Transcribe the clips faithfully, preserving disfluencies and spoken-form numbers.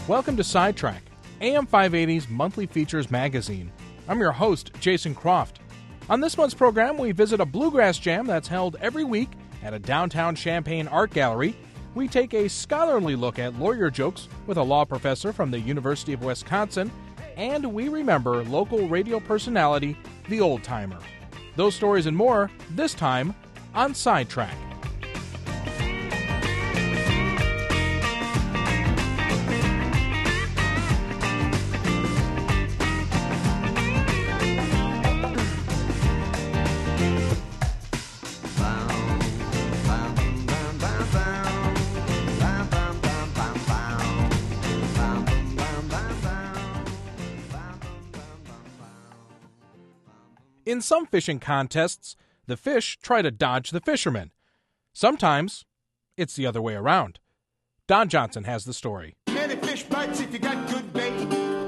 Welcome to Sidetrack, A M five eighty's monthly features magazine. I'm your host, Jason Croft. On this month's program, we visit a bluegrass jam that's held every week at a downtown Champaign art gallery. We take a scholarly look at lawyer jokes with a law professor from the University of Wisconsin, and we remember local radio personality, The Old Timer. Those stories and more, this time on Sidetrack. In some fishing contests, the fish try to dodge the fishermen. Sometimes, it's the other way around. Don Johnson has the story. Many fish bites if you got good bait,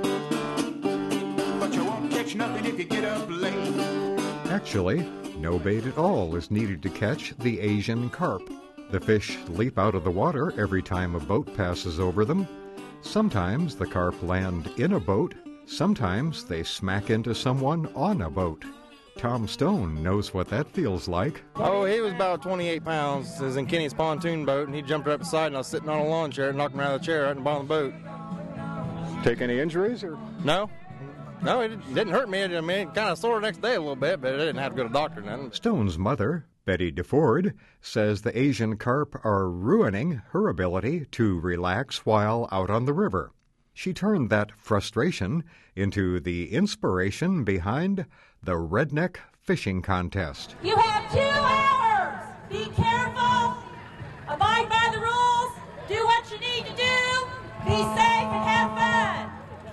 but you won't catch nothing if you get up late. Actually, no bait at all is needed to catch the Asian carp. The fish leap out of the water every time a boat passes over them. Sometimes the carp land in a boat. Sometimes they smack into someone on a boat. Tom Stone knows what that feels like. Oh, he was about twenty-eight pounds. He was in Kenny's pontoon boat, and he jumped right beside, and I was sitting on a lawn chair and knocked him out of the chair right in the bottom of the boat. Take any injuries? or No. No, it didn't hurt me. I mean, it kind of sore the next day a little bit, but I didn't have to go to the doctor then. Stone's mother, Betty DeFord, says the Asian carp are ruining her ability to relax while out on the river. She turned that frustration into the inspiration behind the Redneck Fishing Contest. You have two hours. Be careful. Abide by the rules. Do what you need to do. Be safe and have fun.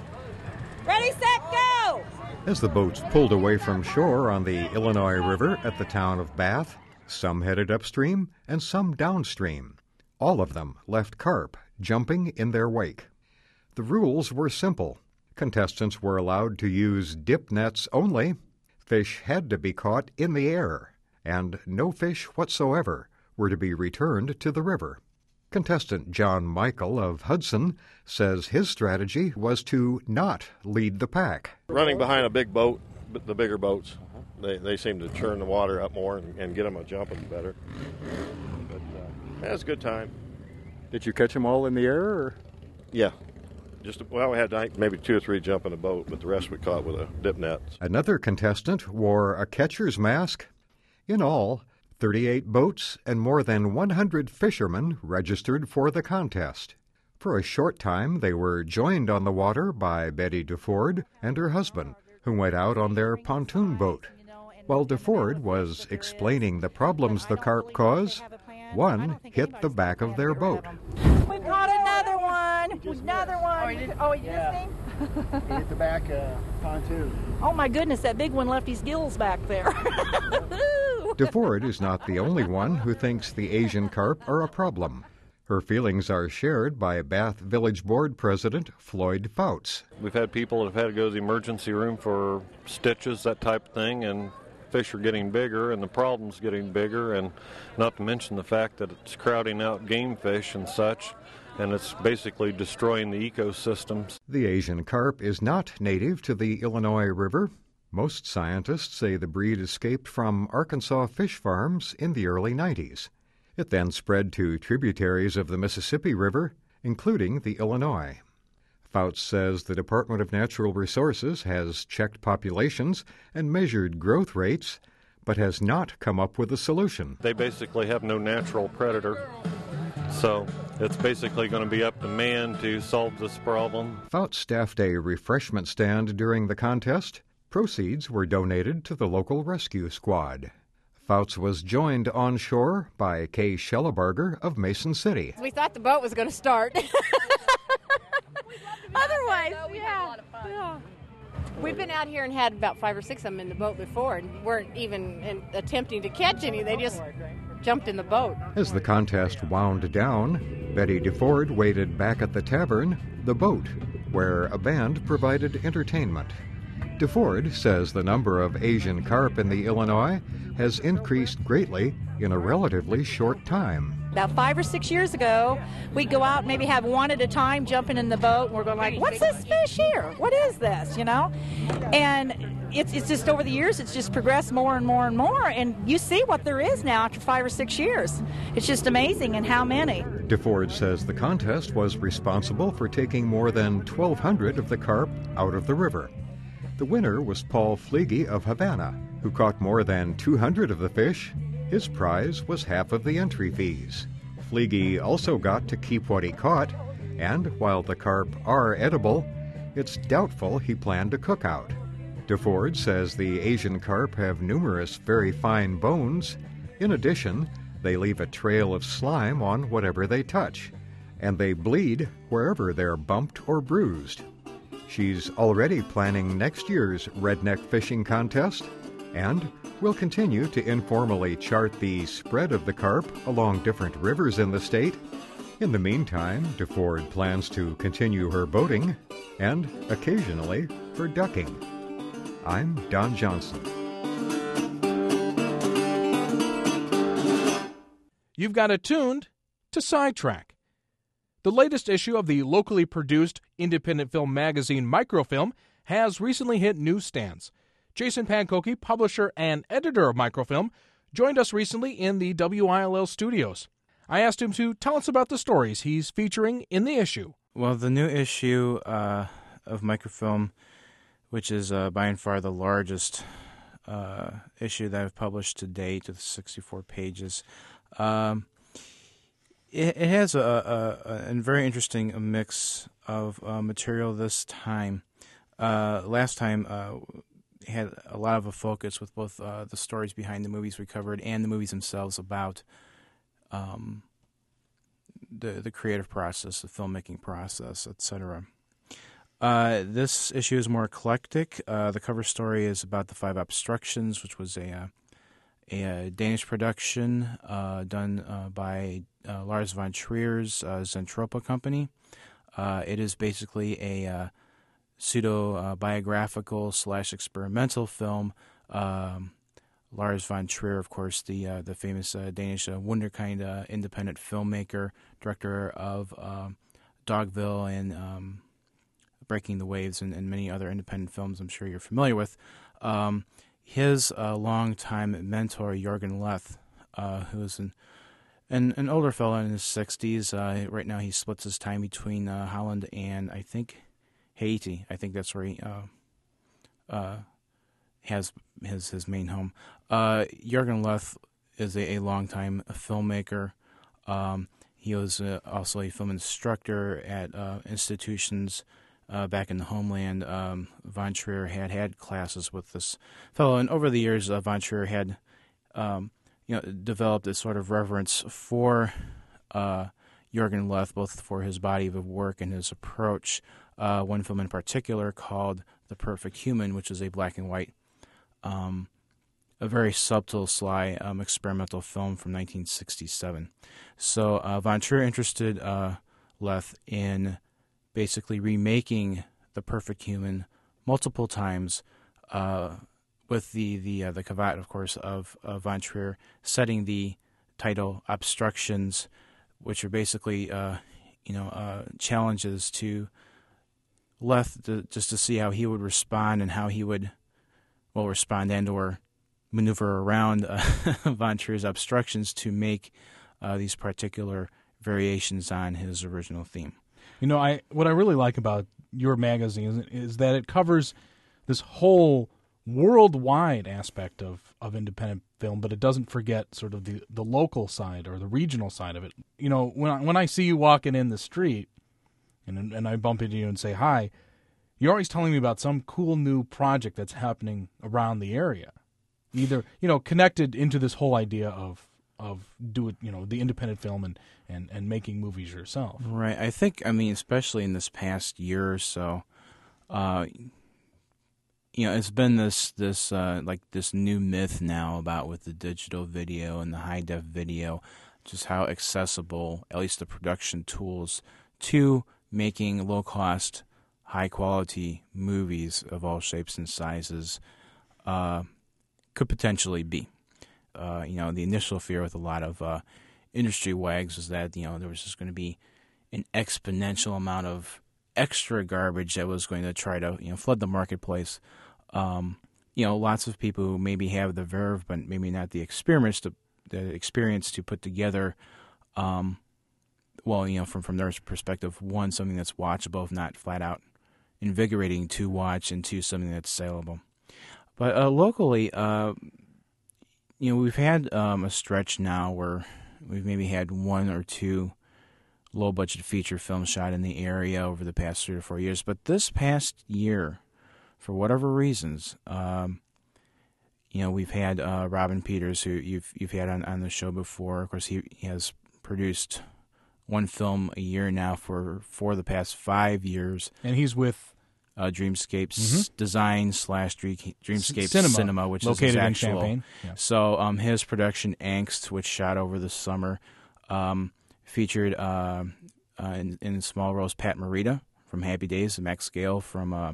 Ready, set, go. As the boats pulled away from shore on the Illinois River at the town of Bath, some headed upstream and some downstream. All of them left carp jumping in their wake. The rules were simple. Contestants were allowed to use dip nets only. Fish had to be caught in the air, and no fish whatsoever were to be returned to the river. Contestant John Michael of Hudson says his strategy was to not lead the pack. Running behind a big boat, the bigger boats, they, they seem to churn the water up more and, and get them a jumping better. But uh, yeah, it's a good time. Did you catch them all in the air? Or? Yeah. Just, well, we had like, maybe two or three jump in a boat, but the rest we caught with a dip net. Another contestant wore a catcher's mask. In all, thirty-eight boats and more than one hundred fishermen registered for the contest. For a short time, they were joined on the water by Betty DeFord and her husband, who went out on their pontoon boat. While DeFord was explaining the problems the carp cause, one hit the back of their boat. We caught another one. Another one. Oh, he did? Oh, he Yeah. listening? He hit the back uh, pontoon. Oh, my goodness, that big one left his gills back there. DeFord is not the only one who thinks the Asian carp are a problem. Her feelings are shared by Bath Village Board President Floyd Fouts. We've had people that have had to go to the emergency room for stitches, that type of thing, and fish are getting bigger and the problem's getting bigger, and not to mention the fact that it's crowding out game fish and such, and it's basically destroying the ecosystems. The Asian carp is not native to the Illinois River. Most scientists say the breed escaped from Arkansas fish farms in the early nineties. It then spread to tributaries of the Mississippi River, including the Illinois. Fouts says the Department of Natural Resources has checked populations and measured growth rates, but has not come up with a solution. They basically have no natural predator, so it's basically going to be up to man to solve this problem. Fouts staffed a refreshment stand during the contest. Proceeds were donated to the local rescue squad. Fouts was joined on shore by Kay Schellebarger of Mason City. We thought the boat was going to start. Otherwise, yeah. yeah. We've been out here and had about five or six of them in the boat before and weren't even in, attempting to catch any. They just jumped in the boat. As the contest wound down, Betty DeFord waited back at the tavern, The Boat, where a band provided entertainment. DeFord says the number of Asian carp in the Illinois has increased greatly in a relatively short time. About five or six years ago, we'd go out and maybe have one at a time jumping in the boat, and we're going like, what's this fish here? What is this, you know? And it's it's just over the years, it's just progressed more and more and more, and you see what there is now after five or six years. It's just amazing, and how many. DeFord says the contest was responsible for taking more than twelve hundred of the carp out of the river. The winner was Paul Fleege of Havana, who caught more than two hundred of the fish. His prize was half of the entry fees. Fleege also got to keep what he caught, and while the carp are edible, it's doubtful he planned to cook out. DeFord says the Asian carp have numerous very fine bones. In addition, they leave a trail of slime on whatever they touch, and they bleed wherever they're bumped or bruised. She's already planning next year's redneck fishing contest, and will continue to informally chart the spread of the carp along different rivers in the state. In the meantime, DeFord plans to continue her boating and, occasionally, her ducking. I'm Don Johnson. You've got it tuned to Sidetrack. The latest issue of the locally produced independent film magazine Microfilm has recently hit newsstands. Jason Pankoki, publisher and editor of Microfilm, joined us recently in the W I L L studios. I asked him to tell us about the stories he's featuring in the issue. Well, the new issue uh, of Microfilm, which is uh, by and far the largest uh, issue that I've published to date, with sixty-four pages, um, it, it has a, a, a very interesting mix of uh, material this time. Uh, last time, uh, had a lot of a focus with both uh, the stories behind the movies we covered and the movies themselves about um, the the creative process, the filmmaking process, et cetera. Uh, this issue is more eclectic. Uh, the cover story is about The Five Obstructions, which was a uh, a, a Danish production uh, done uh, by uh, Lars von Trier's uh, Zentropa company. Uh, it is basically a uh, pseudo-biographical uh, slash experimental film. Um, Lars von Trier, of course, the uh, the famous uh, Danish uh, wunderkind uh, independent filmmaker, director of uh, Dogville and um, Breaking the Waves and, and many other independent films I'm sure you're familiar with. Um, his uh, longtime mentor, Jørgen Leth, uh, who is an, an an older fellow in his sixties. Uh, right now he splits his time between uh, Holland and, I think, Haiti. I think that's where he uh, uh, has his his main home. Uh, Jørgen Leth is a, a longtime filmmaker. Um, he was uh, also a film instructor at uh, institutions uh, back in the homeland. Um, von Trier had had classes with this fellow, and over the years, uh, von Trier had um, you know developed a sort of reverence for uh, Jørgen Leth, both for his body of work and his approach. Uh, one film in particular called The Perfect Human, which is a black and white, um, a very subtle, sly, um, experimental film from nineteen sixty-seven. So uh, von Trier interested uh, Leth in basically remaking The Perfect Human multiple times, uh, with the the uh, the caveat, of course, of uh, von Trier setting the title Obstructions, which are basically uh, you know uh, challenges to Leth to, just to see how he would respond and how he would, well, respond and or maneuver around uh, von Trier's obstructions to make uh, these particular variations on his original theme. You know, I what I really like about your magazine is, is that it covers this whole worldwide aspect of, of independent film, but it doesn't forget sort of the, the local side or the regional side of it. You know, when I, when I see you walking in the street, and and I bump into you and say hi, you're always telling me about some cool new project that's happening around the area, either you know connected into this whole idea of of do it, you know, the independent film and, and, and making movies yourself. Right. I think, I mean, especially in this past year or so, uh, you know, it's been this this uh, like this new myth now about with the digital video and the high def video, just how accessible at least the production tools to making low-cost, high-quality movies of all shapes and sizes uh, could potentially be. Uh, you know, the initial fear with a lot of uh, industry wags was that, you know, there was just going to be an exponential amount of extra garbage that was going to try to, you know, flood the marketplace. Um, you know, lots of people who maybe have the verve, but maybe not the experience to the experience to put together, um, well, you know, from from their perspective, one, something that's watchable, if not flat out invigorating to watch, and two, something that's saleable. But uh, locally, uh, you know, we've had um, a stretch now where we've maybe had one or two low-budget feature films shot in the area over the past three or four years. But this past year, for whatever reasons, um, you know, we've had uh, Robin Peters, who you've you've had on, on the show before. Of course, he, he has produced one film a year now for for the past five years, and he's with uh, Dreamscapes mm-hmm. Design slash Dreamscapes Cinema, Cinema, which located is his in actual. Champaign. Yeah. So um, his production Angst, which shot over the summer, um, featured uh, uh, in, in small roles Pat Morita from Happy Days, Max Gale from uh,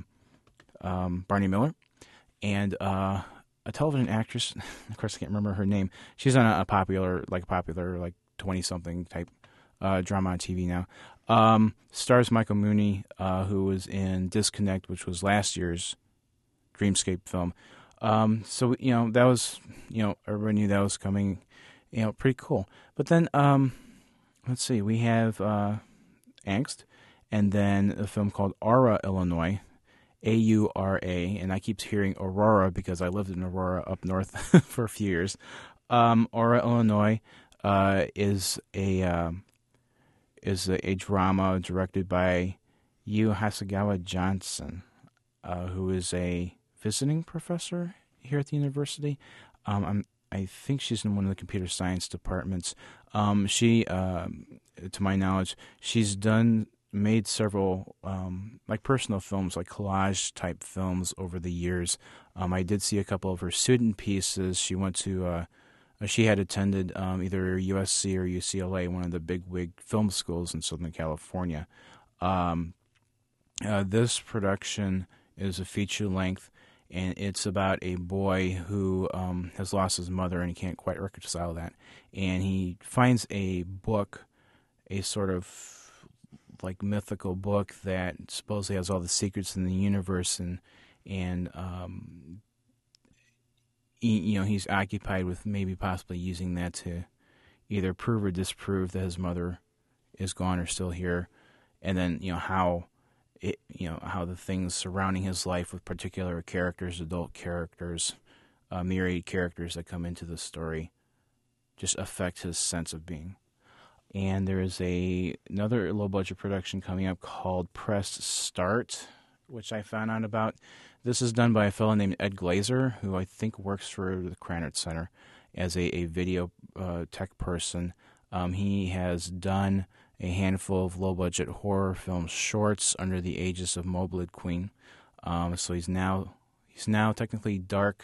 um, Barney Miller, and uh, a television actress. Of course, I can't remember her name. She's on a, a popular, like popular, like twenty-something type uh, drama on T V now. Um, stars Michael Mooney, uh, who was in Disconnect, which was last year's Dreamscape film. Um, so, you know, that was, you know, everybody knew that was coming, you know, pretty cool. But then, um, let's see, we have uh, Angst, and then a film called Aura, Illinois, A U R A, and I keep hearing Aurora because I lived in Aurora up north for a few years. Um, Aura, Illinois uh, is a... Um, is a, a drama directed by Yu Hasegawa Johnson, uh, who is a visiting professor here at the university. Um, I'm, I think she's in one of the computer science departments. Um, she, um, to my knowledge, she's done made several um, like personal films, like collage type films over the years. Um, I did see a couple of her student pieces. She went to uh, She had attended um, either U S C or U C L A, one of the big-wig film schools in Southern California. Um, uh, this production is a feature-length, and it's about a boy who um, has lost his mother and he can't quite reconcile that. And he finds a book, a sort of like mythical book that supposedly has all the secrets in the universe, and and um, you know, he's occupied with maybe possibly using that to either prove or disprove that his mother is gone or still here, and then, you know, how it, you know, how the things surrounding his life with particular characters, adult characters, uh, myriad characters that come into the story, just affect his sense of being. And there is a another low budget production coming up called Press Start, which I found out about. This is done by a fellow named Ed Glazer, who I think works for the Krannert Center as a, a video uh, tech person. Um, he has done a handful of low-budget horror film shorts under the aegis of Moblid Queen. Um, so he's now he's now technically Dark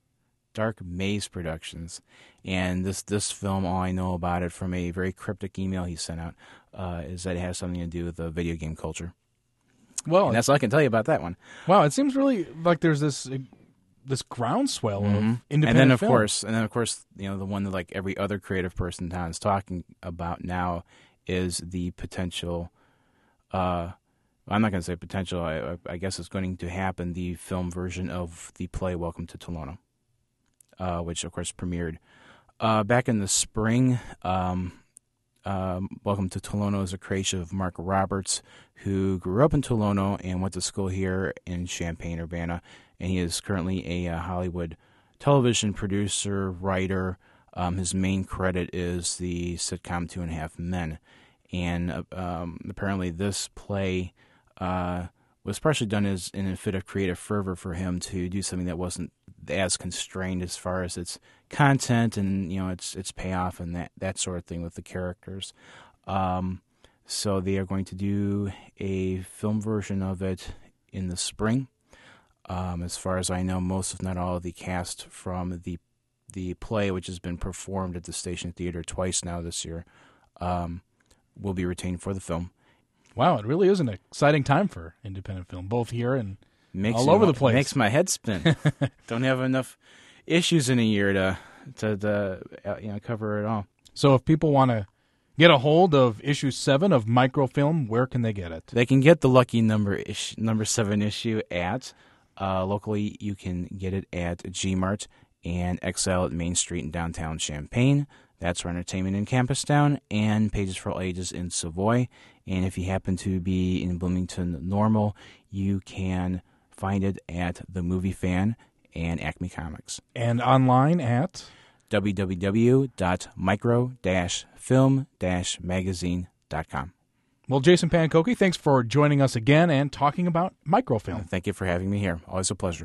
Dark Maze Productions. And this, this film, all I know about it from a very cryptic email he sent out, uh, is that it has something to do with the video game culture. Well, and that's all I can tell you about that one. Wow, it seems really like there's this uh, this groundswell mm-hmm. of independent and then of film. course, and then of course, you know, the one that like every other creative person in town is talking about now is the potential. Uh, I'm not going to say potential. I, I guess it's going to happen. The film version of the play Welcome to Tolono, uh, which of course premiered uh, back in the spring. Um, Um, Welcome to Tolono is a creation of Mark Roberts, who grew up in Tolono and went to school here in Champaign-Urbana, and he is currently a, a Hollywood television producer, writer. Um, his main credit is the sitcom Two and a Half Men, and uh, um, apparently this play uh, was partially done as in a fit of creative fervor for him to do something that wasn't as constrained as far as its content and, you know, its its payoff and that, that sort of thing with the characters. Um, so they are going to do a film version of it in the spring. Um, as far as I know, most if not all of the cast from the the play, which has been performed at the Station Theater twice now this year, um, will be retained for the film. Wow, it really is an exciting time for independent film, both here and makes all over my, the place. Makes my head spin. Don't have enough issues in a year to to, to uh, you know, cover it all. So if people want to get a hold of issue seven of Microfilm, where can they get it? They can get the lucky number ish, number seven issue at, uh, locally you can get it at G-Mart and Exile at Main Street in downtown Champaign. That's for entertainment in Campustown, and Pages for All Ages in Savoy. And if you happen to be in Bloomington Normal, you can find it at The Movie Fan and Acme Comics. And online at w w w dot micro dash film dash magazine dot com. Well, Jason Pankoki, thanks for joining us again and talking about microfilm. Thank you for having me here. Always a pleasure.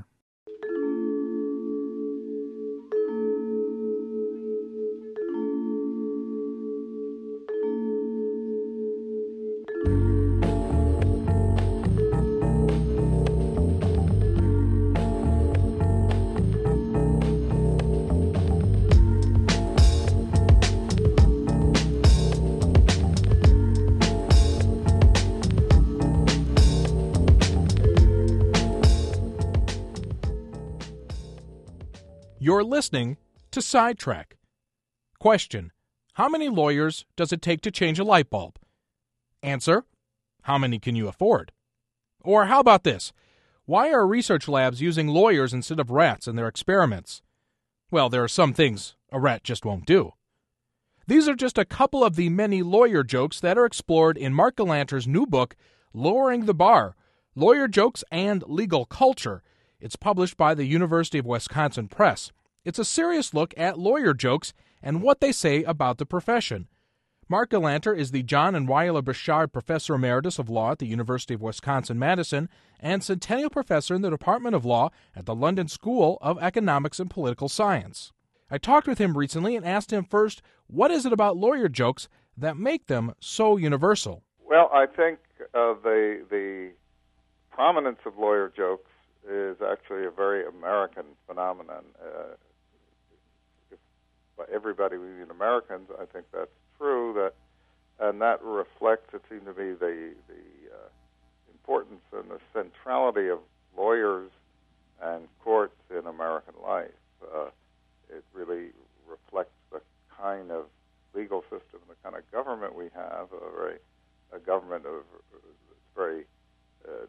You're listening to Sidetrack. Question: how many lawyers does it take to change a light bulb? Answer: how many can you afford? Or how about this? Why are research labs using lawyers instead of rats in their experiments? Well, there are some things a rat just won't do. These are just a couple of the many lawyer jokes that are explored in Mark Galanter's new book, Lowering the Bar, Lawyer Jokes and Legal Culture. It's published by the University of Wisconsin Press. It's a serious look at lawyer jokes and what they say about the profession. Mark Galanter is the John and Wyler Bouchard Professor Emeritus of Law at the University of Wisconsin-Madison and Centennial Professor in the Department of Law at the London School of Economics and Political Science. I talked with him recently and asked him first, what is it about lawyer jokes that make them so universal? Well, I think uh, the the prominence of lawyer jokes is actually a very American phenomenon. Uh, if by everybody we mean Americans, I think that's true. That and that reflects, it seems to me, the the uh, importance and the centrality of lawyers and courts in American life. Uh, it really reflects the kind of legal system, the kind of government we have, a very a government of very uh,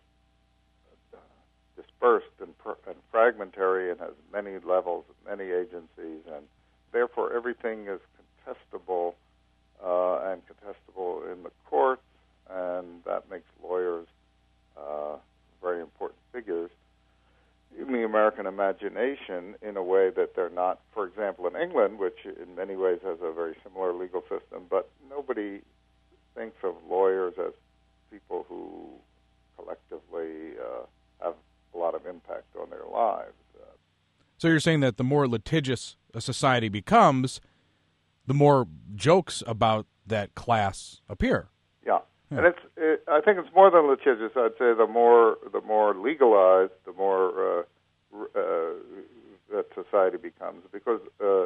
dispersed and, per- and fragmentary and has many levels, many agencies, and therefore everything is contestable uh, and contestable in the courts, and that makes lawyers uh, very important figures in the American imagination in a way that they're not, for example, in England, which in many ways has a very similar legal system, but nobody thinks of lawyers as people who collectively uh, have a lot of impact on their lives. Uh, so you're saying that the more litigious a society becomes, the more jokes about that class appear. Yeah, yeah. And it's it, I think it's more than litigious. I'd say the more the more legalized, the more uh, uh, that society becomes. Because uh,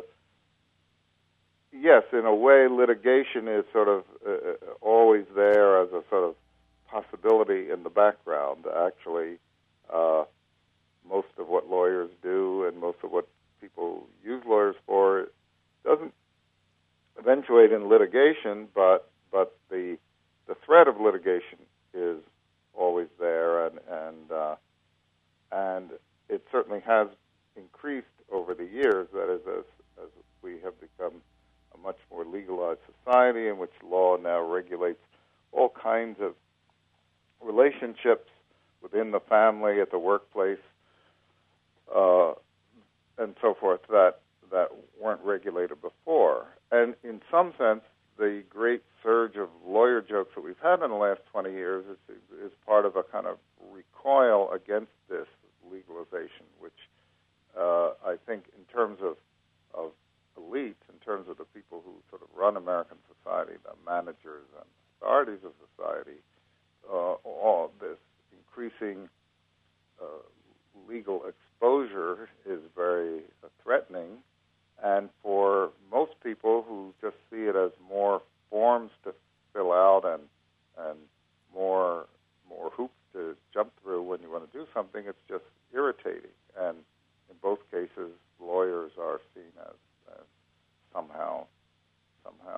yes, in a way, litigation is sort of uh, always there as a sort of possibility in the background. Actually, uh, most of what lawyers do and most of what people use lawyers for doesn't eventuate in litigation, but but the the threat of litigation is always there, and and uh, and it certainly has increased over the years. That is, as as we have become a much more legalized society in which law now regulates all kinds of relationships within the family, at the workplace, uh, and so forth, that that weren't regulated before. And in some sense, the great surge of lawyer jokes that we've had in the last twenty years is, is part of a kind of recoil against this legalization, which uh, I think in terms of, of elite, in terms of the people who sort of run American society, the managers and authorities of society, uh, all this increasing uh, legal exposure is very uh, threatening. And for most people who just see it as more forms to fill out and and more more hoops to jump through when you want to do something, it's just irritating. And in both cases, lawyers are seen as, as somehow somehow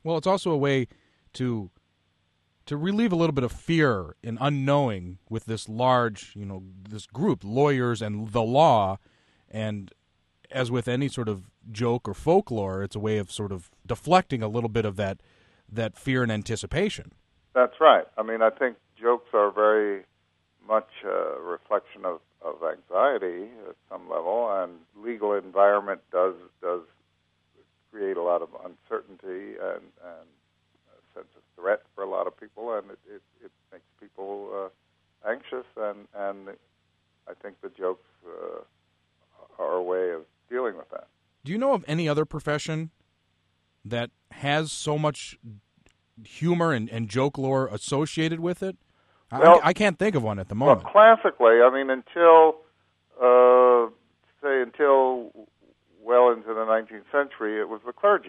Well, it's also a way to to relieve a little bit of fear and unknowing with this large, you know, this group, lawyers and the law. And as with any sort of joke or folklore, it's a way of sort of deflecting a little bit of that that fear and anticipation. That's right. I mean, I think jokes are very much a reflection of, of anxiety at some level, and legal environment does does create a lot of uncertainty and, and a sense of threat for a lot of people, and it, it, it makes people uh, anxious, and, and I think the jokes uh, are a way of dealing with that. Do you know of any other profession that has so much humor and, and joke lore associated with it? Well, I, I can't think of one at the moment. Well, classically, I mean, until, uh, say, until well into the nineteenth century, it was the clergy.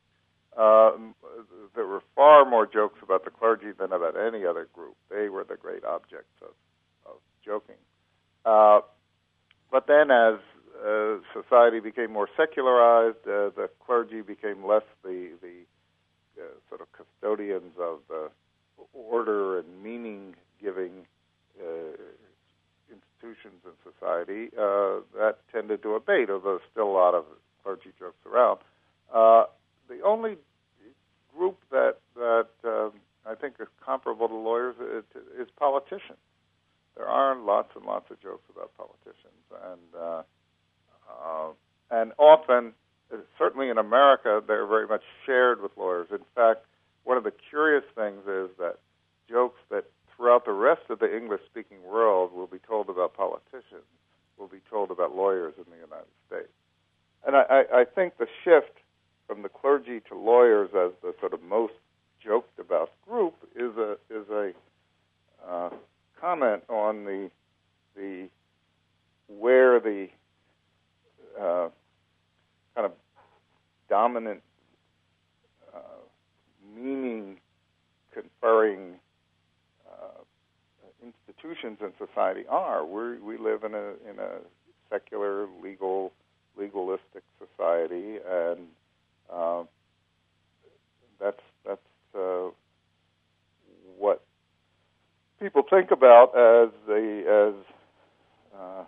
Uh, there were far more jokes about the clergy than about any other group. They were the great objects of, of joking. Uh, but then as uh, society became more secularized, uh, the clergy became less the, the uh, sort of custodians of the order and meaning-giving uh, institutions in society. Uh, that tended to abate, although there's still a lot of clergy jokes around. Uh, the only group that that um, I think is comparable to lawyers is, is politicians. There are lots and lots of jokes about politicians, and uh, uh, and often, certainly in America, they're very much shared with lawyers. In fact, one of the curious things is that jokes that throughout the rest of the English-speaking world will be told about politicians will be told about lawyers in the United States. And I, I, I think the shift from the clergy to lawyers as the sort of most joked about group is a is a uh, comment on the the where the uh, kind of dominant uh, meaning conferring uh, institutions in society are. We we live in a in a secular, legal, legalistic society, and uh, that's that's uh, what people think about as the as uh,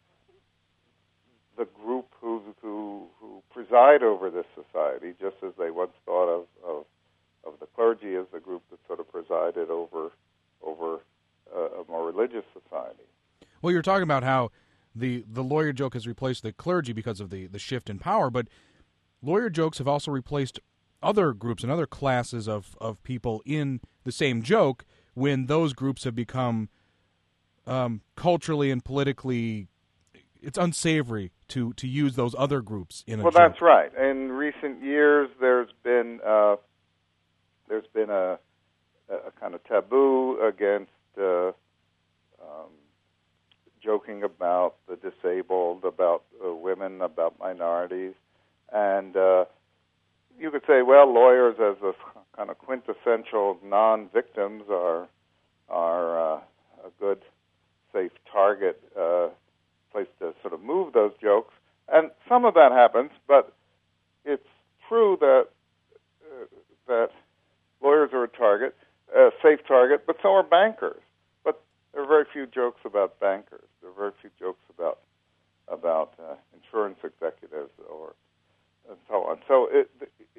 the group who who who preside over this society, just as they once thought of, of of the clergy as the group that sort of presided over over a, a more religious society. Well, you're talking about how the the lawyer joke has replaced the clergy because of the, the shift in power, but lawyer jokes have also replaced other groups and other classes of, of people in the same joke when those groups have become um, culturally and politically, it's unsavory to, to use those other groups in a well, joke. Well, that's right. In recent years, there's been uh, there's been a, a kind of taboo against uh, um, joking about the disabled, about uh, women, about minorities. And uh, you could say, well, lawyers as a kind of quintessential non-victims are are uh, a good, safe target uh, place to sort of move those jokes. And some of that happens, but it's true that uh, that lawyers are a target, a safe target, but so are bankers. But there are very few jokes about bankers. There are very few jokes about about uh, insurance executives or and so on. So it,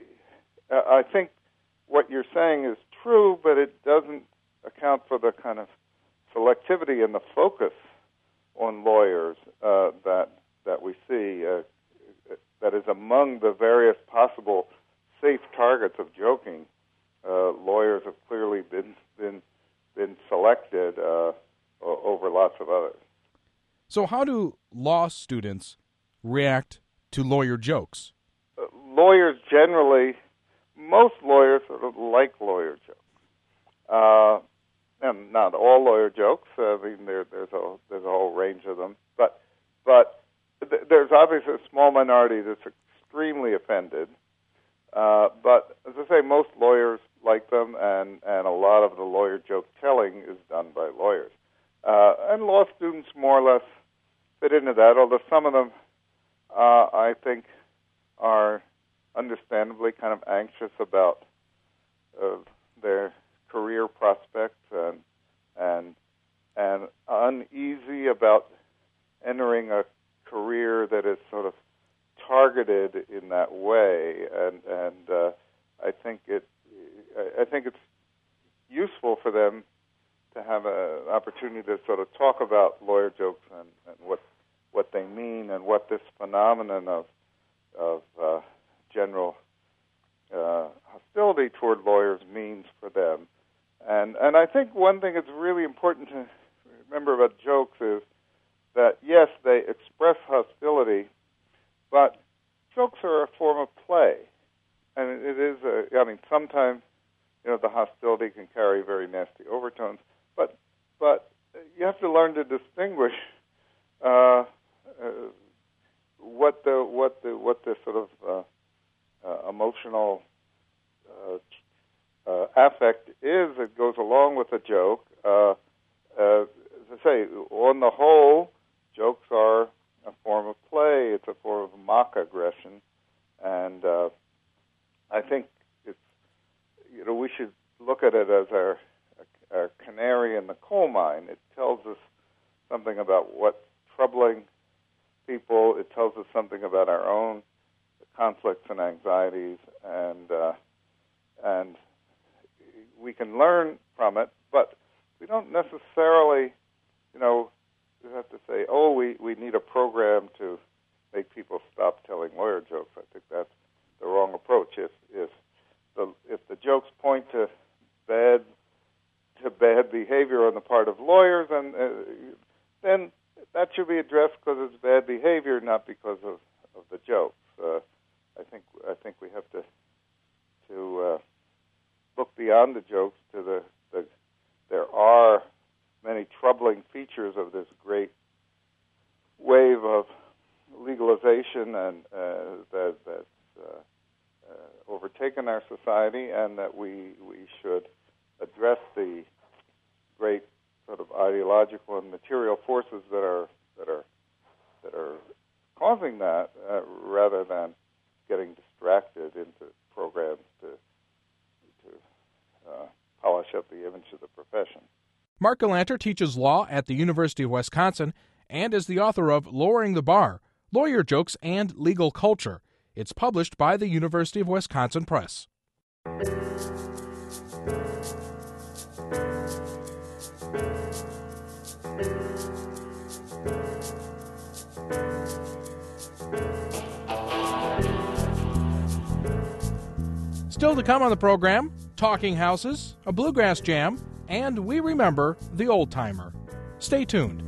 I think what you're saying is true, but it doesn't account for the kind of selectivity and the focus on lawyers uh, that that we see. Uh, that is among the various possible safe targets of joking. Uh, lawyers have clearly been been been selected uh, over lots of others. So, how do law students react to lawyer jokes? Uh, lawyers generally, most lawyers sort of like lawyer jokes, uh, and not all lawyer jokes. Uh, I mean, there, there's a there's a whole range of them, but but th- there's obviously a small minority that's extremely offended. Uh, but as I say, most lawyers like them, and, and a lot of the lawyer joke telling is done by lawyers. Uh, and law students more or less fit into that, although some of them, uh, I think, are understandably kind of anxious about of their career prospects and and and uneasy about entering a career that is sort of targeted in that way. And and uh, I think it I think it's useful for them to have an opportunity to sort of talk about lawyer jokes and, and what what they mean and what this phenomenon of of uh, general uh, hostility toward lawyers means for them. And and I think one thing that's really important to remember about jokes is that, yes, they express hostility, but jokes are a form of play. And it is, a, I mean, sometimes, you know, the hostility can carry very nasty overtones, but but you have to learn to distinguish uh, uh, what the what the what the sort of uh, uh, emotional uh, uh, affect is that goes along with a joke. Uh, uh, as I say, on the whole, jokes are a form of play. It's a form of mock aggression, and uh, I think it's, you know, we should look at it as our, our canary in the coal mine. It tells us something about what's troubling people. It tells us something about our own conflicts and anxieties, and uh, and we can learn from it, but we don't necessarily, you know, we have to say, oh, we, we need a program to make people stop telling lawyer jokes. I think that's the wrong approach. If if the if the jokes point to bad to bad behavior on the part of lawyers, and uh, then that should be addressed because it's bad behavior, not because of, of the jokes. Uh, I think I think we have to to uh, look beyond the jokes to the, the there are many troubling features of this great wave of legalization and uh, that that's uh, uh, overtaken our society, and that we we should address the great sort of ideological and material forces that are that are that are causing that, uh, rather than getting distracted into programs to to uh, polish up the image of the profession. Mark Galanter teaches law at the University of Wisconsin and is the author of Lowering the Bar, Lawyer Jokes and Legal Culture. It's published by the University of Wisconsin Press. Still to come on the program, talking houses, a bluegrass jam, and we remember the old-timer. Stay tuned.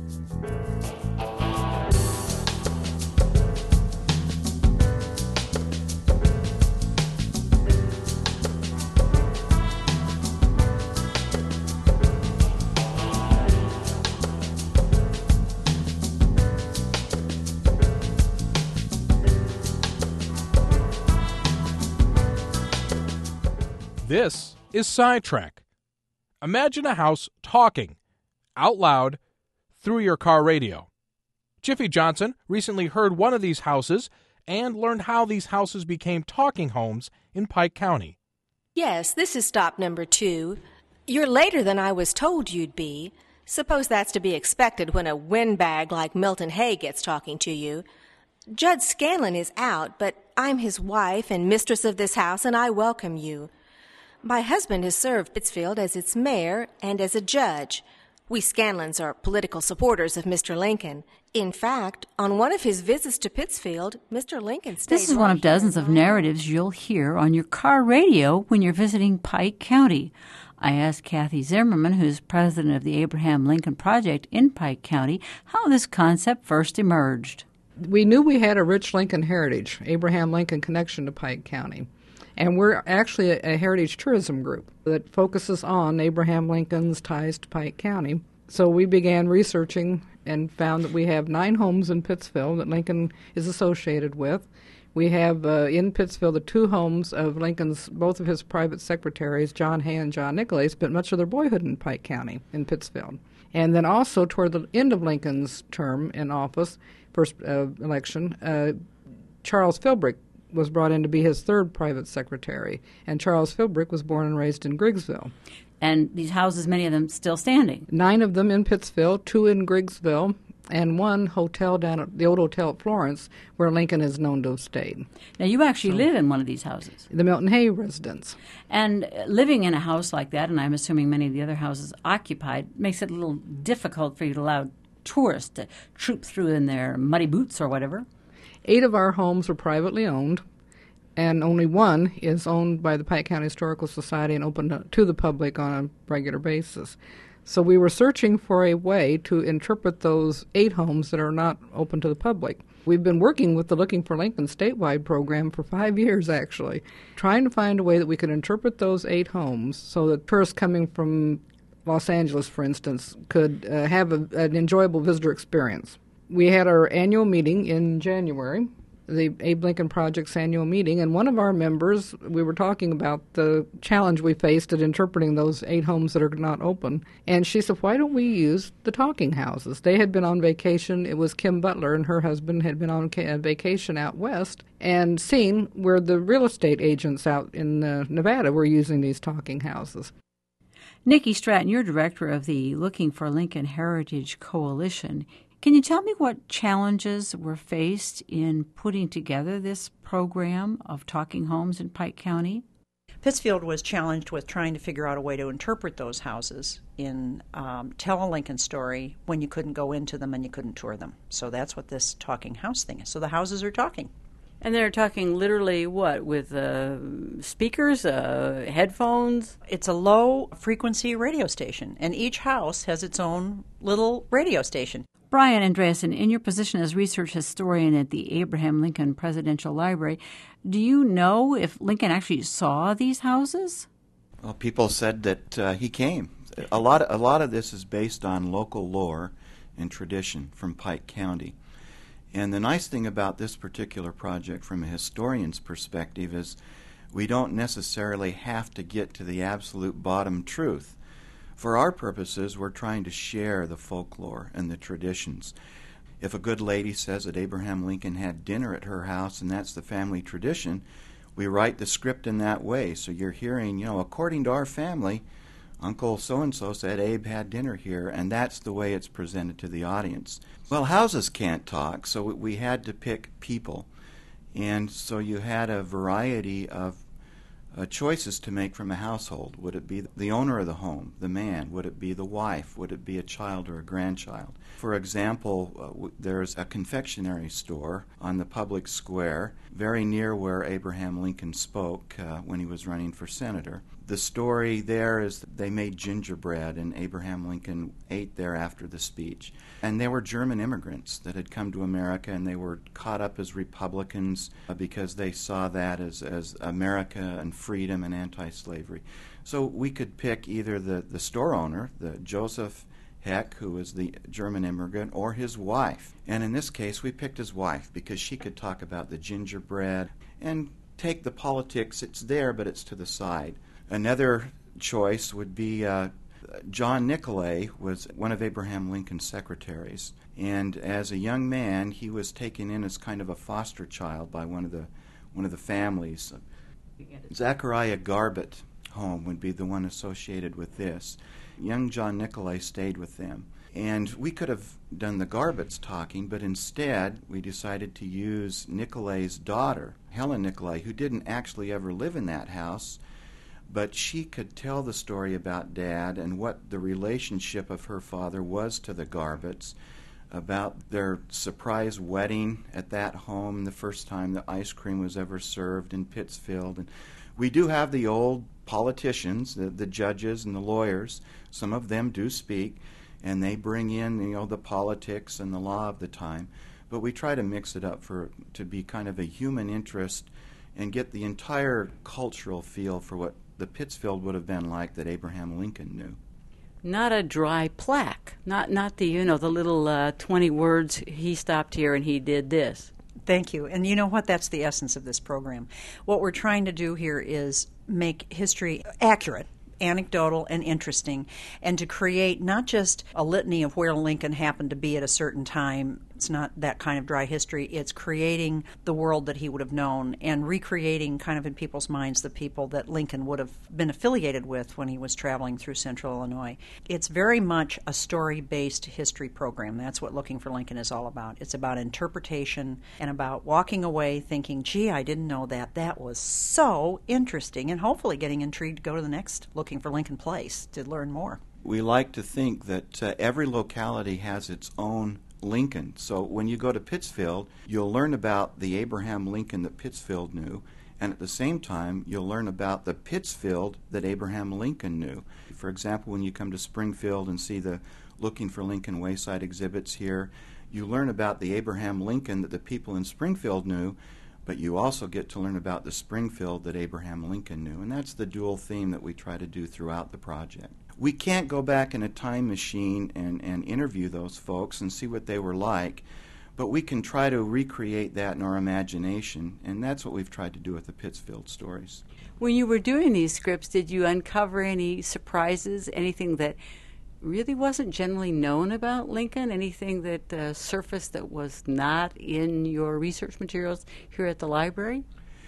This is Sidetrack. Imagine a house talking, out loud, through your car radio. Jiffy Johnson recently heard one of these houses and learned how these houses became talking homes in Pike County. Yes, this is stop number two. You're later than I was told you'd be. Suppose that's to be expected when a windbag like Milton Hay gets talking to you. Judge Scanlon is out, but I'm his wife and mistress of this house, and I welcome you. My husband has served Pittsfield as its mayor and as a judge. We Scanlons are political supporters of Mister Lincoln. In fact, on one of his visits to Pittsfield, Mister Lincoln stayed... This is one of dozens of narratives you'll hear on your car radio when you're visiting Pike County. I asked Kathy Zimmerman, who's president of the Abraham Lincoln Project in Pike County, how this concept first emerged. We knew we had a rich Lincoln heritage, Abraham Lincoln connection to Pike County. And we're actually a, a heritage tourism group that focuses on Abraham Lincoln's ties to Pike County. So we began researching and found that we have nine homes in Pittsfield that Lincoln is associated with. We have uh, in Pittsfield the two homes of Lincoln's, both of his private secretaries, John Hay and John Nicolay, spent much of their boyhood in Pike County, in Pittsfield. And then also toward the end of Lincoln's term in office, first uh, election, uh, Charles Philbrick was brought in to be his third private secretary. And Charles Philbrick was born and raised in Griggsville. And these houses, many of them still standing. Nine of them in Pittsville, two in Griggsville, and one hotel down at the old hotel at Florence, where Lincoln is known to have stayed. Now, you actually So, live in one of these houses. The Milton Hay residence. And Living in a house like that, and I'm assuming many of the other houses occupied, makes it a little difficult for you to allow tourists to troop through in their muddy boots or whatever. Eight of our homes are privately owned, and only one is owned by the Pike County Historical Society and open to the public on a regular basis. So we were searching for a way to interpret those eight homes that are not open to the public. We've been working with the Looking for Lincoln statewide program for five years, actually, trying to find a way that we could interpret those eight homes so that tourists coming from Los Angeles, for instance, could uh, have a, an enjoyable visitor experience. We had our annual meeting in January, the Abe Lincoln Project's annual meeting, and one of our members, we were talking about the challenge we faced at interpreting those eight homes that are not open, and she said, why don't we use the talking houses? They had been on vacation. It was Kim Butler and her husband had been on vacation out west and seen where the real estate agents out in uh, Nevada were using these talking houses. Nikki Stratton, you're director of the Looking for Lincoln Heritage Coalition. Can you tell me what challenges were faced in putting together this program of talking homes in Pike County? Pittsfield was challenged with trying to figure out a way to interpret those houses in um, tell a Lincoln story when you couldn't go into them and you couldn't tour them. So that's what this talking house thing is. So the houses are talking. And they're talking literally what, with uh, speakers, uh, headphones? It's a low-frequency radio station, and each house has its own little radio station. Brian Andreasen, in your position as research historian at the Abraham Lincoln Presidential Library, do you know if Lincoln actually saw these houses? Well, people said that uh, he came. A lot, of, a lot of this is based on local lore and tradition from Pike County. And the nice thing about this particular project from a historian's perspective is we don't necessarily have to get to the absolute bottom truth. For our purposes, we're trying to share the folklore and the traditions. If a good lady says that Abraham Lincoln had dinner at her house and that's the family tradition, we write the script in that way. So you're hearing, you know, according to our family, Uncle so-and-so said Abe had dinner here, and that's the way it's presented to the audience. Well, houses can't talk, so we had to pick people. And so you had a variety of Uh, choices to make from a household. Would it be the owner of the home, the man? Would it be the wife? Would it be a child or a grandchild? For example, uh, w- there's a confectionery store on the public square very near where Abraham Lincoln spoke uh, when he was running for senator. The story there is that they made gingerbread and Abraham Lincoln ate there after the speech. And they were German immigrants that had come to America, and they were caught up as Republicans uh, because they saw that as, as America and freedom and anti-slavery. So we could pick either the, the store owner, the Joseph Heck, who was the German immigrant, or his wife. And in this case, we picked his wife because she could talk about the gingerbread and take the politics. It's there, but it's to the side. Another choice would be uh, John Nicolay was one of Abraham Lincoln's secretaries. And as a young man, he was taken in as kind of a foster child by one of the one of the families. Zachariah Garbett home would be the one associated with this. Young John Nicolay stayed with them. And we could have done the Garbetts talking, but instead we decided to use Nicolay's daughter, Helen Nicolay, who didn't actually ever live in that house, but she could tell the story about Dad and what the relationship of her father was to the Garbetts, about their surprise wedding at that home, the first time the ice cream was ever served in Pittsfield. And we do have the old politicians, the, the judges and the lawyers. Some of them do speak, and they bring in, you know, the politics and the law of the time. But we try to mix it up for to be kind of a human interest and get the entire cultural feel for what the Pittsfield would have been like that Abraham Lincoln knew. Not a dry plaque. Not not the, you know, the little uh, twenty words, he stopped here and he did this. Thank you. And you know what? That's the essence of this program. What we're trying to do here is make history accurate, anecdotal, and interesting, and to create not just a litany of where Lincoln happened to be at a certain time It's not that kind of dry history. It's creating the world that he would have known and recreating kind of in people's minds the people that Lincoln would have been affiliated with when he was traveling through central Illinois. It's very much a story-based history program. That's what Looking for Lincoln is all about. It's about interpretation and about walking away thinking, gee, I didn't know that. That was so interesting, and hopefully getting intrigued to go to the next Looking for Lincoln place to learn more. We like to think that uh, every locality has its own Lincoln. So when you go to Pittsfield, you'll learn about the Abraham Lincoln that Pittsfield knew, and at the same time, you'll learn about the Pittsfield that Abraham Lincoln knew. For example, when you come to Springfield and see the Looking for Lincoln Wayside exhibits here, you learn about the Abraham Lincoln that the people in Springfield knew, but you also get to learn about the Springfield that Abraham Lincoln knew, and that's the dual theme that we try to do throughout the project. We can't go back in a time machine and, and interview those folks and see what they were like, but we can try to recreate that in our imagination, and that's what we've tried to do with the Pittsfield stories. When you were doing these scripts, did you uncover any surprises, anything that really wasn't generally known about Lincoln, anything that uh, surfaced that was not in your research materials here at the library?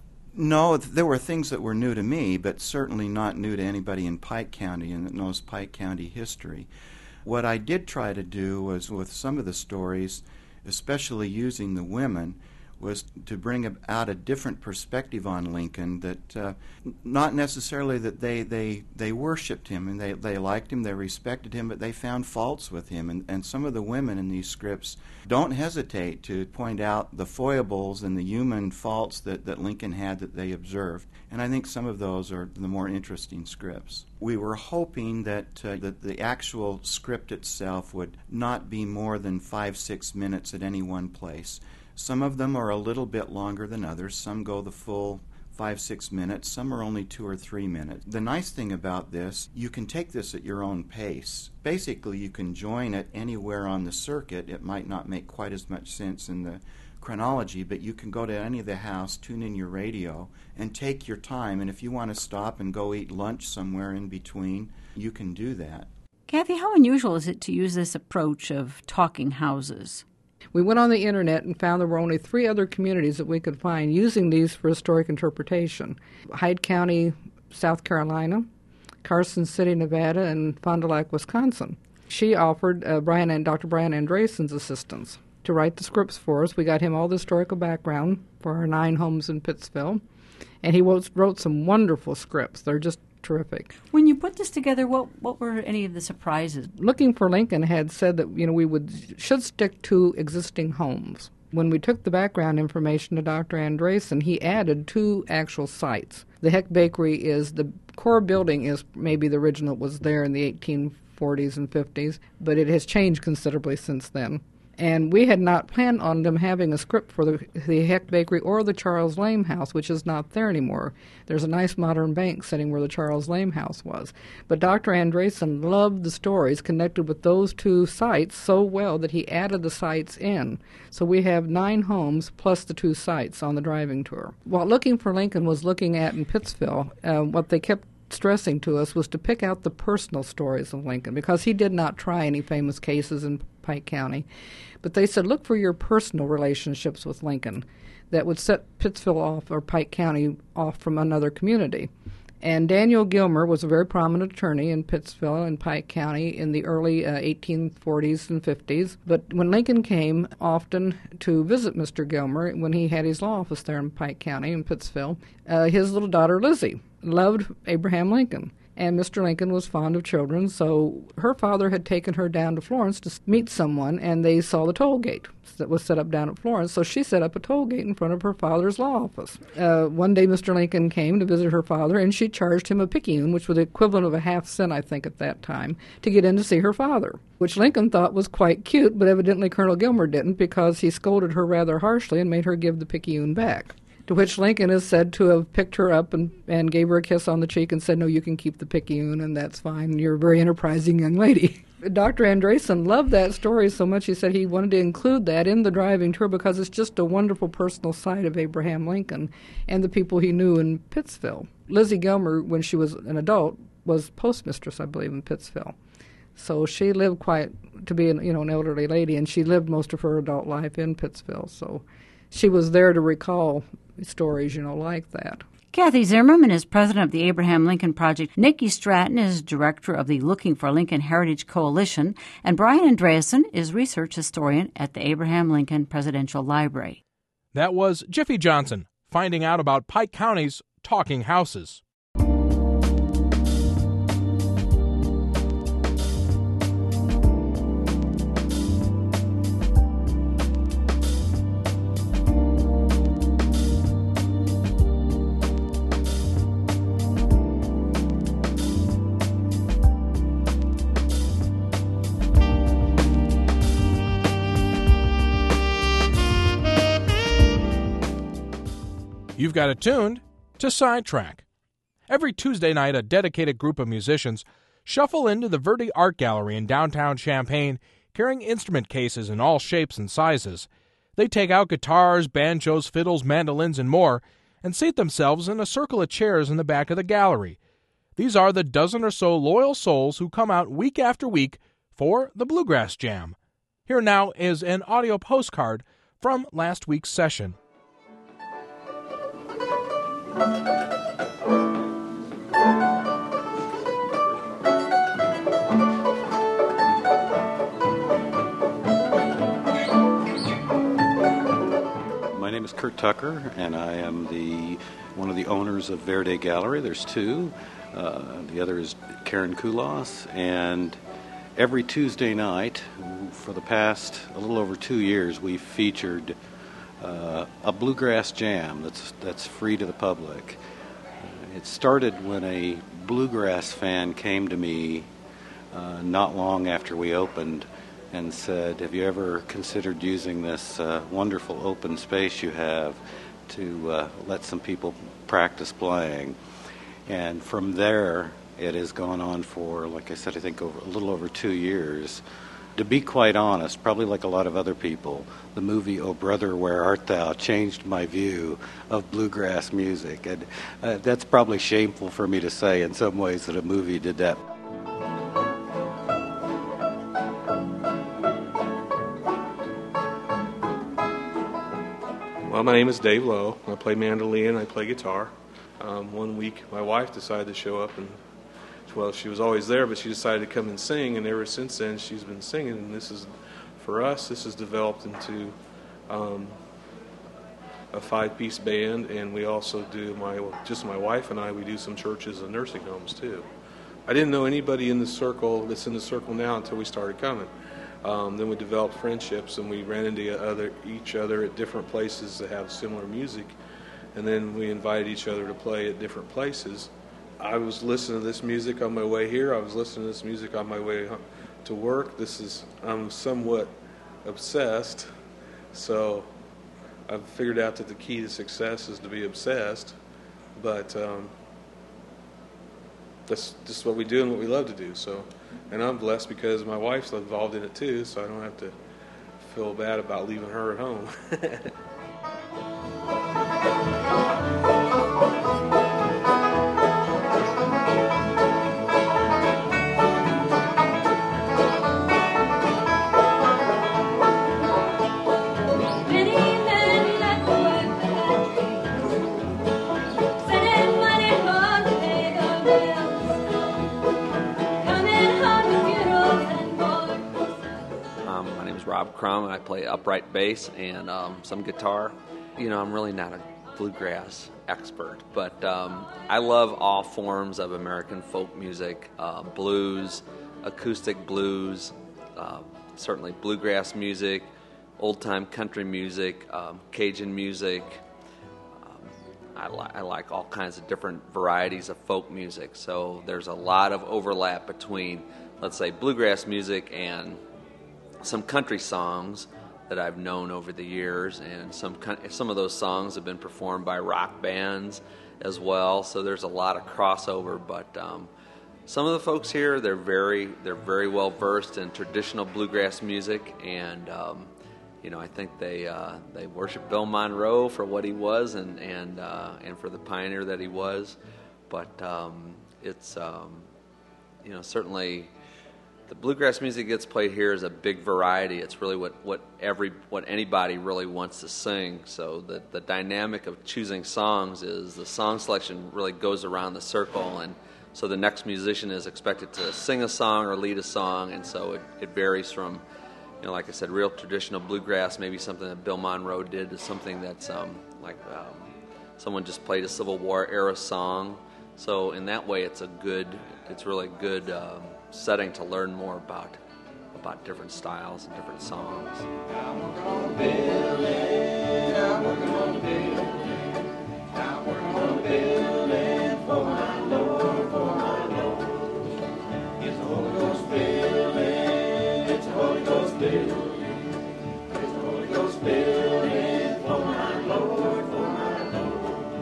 No, there were things that were new to me, but certainly not new to anybody in Pike County and that knows Pike County history. What I did try to do was, with some of the stories, especially using the women, was to bring out a different perspective on Lincoln, that uh, not necessarily that they, they, they worshipped him and they, they liked him, they respected him, but they found faults with him. And, and some of the women in these scripts don't hesitate to point out the foibles and the human faults that, that Lincoln had that they observed. And I think some of those are the more interesting scripts. We were hoping that, uh, that the actual script itself would not be more than five, six minutes at any one place. Some of them are a little bit longer than others. Some go the full five, six minutes. Some are only two or three minutes. The nice thing about this, you can take this at your own pace. Basically, you can join it anywhere on the circuit. It might not make quite as much sense in the chronology, but you can go to any of the house, tune in your radio, and take your time. And if you want to stop and go eat lunch somewhere in between, you can do that. Kathy, how unusual is it to use this approach of talking houses? We went on the internet and found there were only three other communities that we could find using these for historic interpretation. Hyde County, South Carolina, Carson City, Nevada, and Fond du Lac, Wisconsin. She offered uh, Brian and Doctor Brian Andresen's assistance to write the scripts for us. We got him all the historical background for our nine homes in Pittsfield, and he wrote, wrote some wonderful scripts. They're just terrific. When you put this together, what what were any of the surprises? Looking for Lincoln had said that, you know, we would should stick to existing homes. When we took the background information to Doctor Andresen, he added two actual sites. The Heck Bakery is, the core building is maybe the original was there in the eighteen forties and fifties, but it has changed considerably since then. And we had not planned on them having a script for the, the Heck Bakery or the Charles Lame House, which is not there anymore. There's a nice modern bank sitting where the Charles Lame House was. But Doctor Andresen loved the stories connected with those two sites so well that he added the sites in. So we have nine homes plus the two sites on the driving tour. What Looking for Lincoln was looking at in Pittsfield, uh, what they kept stressing to us was to pick out the personal stories of Lincoln, because he did not try any famous cases in Pike County. But they said, look for your personal relationships with Lincoln that would set Pittsfield off, or Pike County off, from another community. And Daniel Gilmer was a very prominent attorney in Pittsfield and Pike County in the early uh, eighteen forties and fifties. But when Lincoln came often to visit Mister Gilmer, when he had his law office there in Pike County in Pittsfield, uh, his little daughter Lizzie loved Abraham Lincoln. And Mister Lincoln was fond of children, so her father had taken her down to Florence to meet someone, and they saw the toll gate that was set up down at Florence, so she set up a toll gate in front of her father's law office. Uh, one day Mister Lincoln came to visit her father, and she charged him a picayune, which was the equivalent of a half cent, I think, at that time, to get in to see her father, which Lincoln thought was quite cute, but evidently Colonel Gilmer didn't, because he scolded her rather harshly and made her give the picayune back. To which Lincoln is said to have picked her up and, and gave her a kiss on the cheek and said, no, you can keep the picayune, and that's fine. You're a very enterprising young lady. Doctor Andresen loved that story so much he said he wanted to include that in the driving tour because it's just a wonderful personal side of Abraham Lincoln and the people he knew in Pittsfield. Lizzie Gilmer, when she was an adult, was postmistress, I believe, in Pittsfield. So she lived quite to be, you know, an elderly lady, and she lived most of her adult life in Pittsville. So she was there to recall stories, you know, like that. Kathy Zimmerman is president of the Abraham Lincoln Project. Nikki Stratton is director of the Looking for Lincoln Heritage Coalition. And Brian Andreasen is research historian at the Abraham Lincoln Presidential Library. That was Jiffy Johnson finding out about Pike County's talking houses. You've got it tuned to Sidetrack. Every Tuesday night, a dedicated group of musicians shuffle into the Verdi Art Gallery in downtown Champaign, carrying instrument cases in all shapes and sizes. They take out guitars, banjos, fiddles, mandolins, and more, and seat themselves in a circle of chairs in the back of the gallery. These are the dozen or so loyal souls who come out week after week for the Bluegrass Jam. Here now is an audio postcard from last week's session. My name is Kurt Tucker, and I am the one of the owners of Verde Gallery. There's two. Uh, the other is Karen Kulas, and every Tuesday night for the past a little over two years, we've featured uh, a bluegrass jam that's that's free to the public. Uh, it started when a bluegrass fan came to me uh, not long after we opened and said, have you ever considered using this uh, wonderful open space you have to uh, let some people practice playing? And from there, it has gone on for, like I said, I think over, a little over two years. To be quite honest, probably like a lot of other people, the movie Oh Brother, Where Art Thou changed my view of bluegrass music. And uh, that's probably shameful for me to say in some ways that a movie did that. Well, my name is Dave Lowe. I play mandolin and I play guitar. Um, one week, my wife decided to show up, and well, she was always there, but she decided to come and sing, and ever since then, she's been singing. And this is, for us, this has developed into um, a five-piece band, and we also do my just my wife and I. We do some churches and nursing homes too. I didn't know anybody in the circle that's in the circle now until we started coming. Um, then we developed friendships, and we ran into other, each other at different places that have similar music, and then we invited each other to play at different places. I was listening to this music on my way here. I was listening to this music on my way to work. This is, I'm somewhat obsessed, so I've figured out that the key to success is to be obsessed, but um, that's just what we do and what we love to do. So. And I'm blessed because my wife's involved in it too, so I don't have to feel bad about leaving her at home. Rob Crum, and I play upright bass and um, some guitar. You know, I'm really not a bluegrass expert, but um, I love all forms of American folk music, uh, blues, acoustic blues, uh, certainly bluegrass music, old-time country music, um, Cajun music. Um, I, li- I like all kinds of different varieties of folk music, so there's a lot of overlap between, let's say, bluegrass music and some country songs that I've known over the years, and some some of those songs have been performed by rock bands as well. So there's a lot of crossover. But um, some of the folks here, they're very they're very well versed in traditional bluegrass music, and um, you know I think they uh, they worship Bill Monroe for what he was, and and uh, and for the pioneer that he was. But um, it's um, you know certainly. the bluegrass music gets played here is a big variety. It's really what, what every what anybody really wants to sing. So the, the dynamic of choosing songs is the song selection really goes around the circle, and so the next musician is expected to sing a song or lead a song, and so it, it varies from, you know, like I said, real traditional bluegrass, maybe something that Bill Monroe did, to something that's um, like um, someone just played a Civil War era song. So in that way, it's a good, it's really good um, setting to learn more about about different styles and different songs. I'm working on a building, I'm working on a building, I'm working on a building for my Lord, for my Lord. It's a Holy Ghost building, it's a Holy Ghost building, it's a Holy Ghost building for my Lord, for my Lord.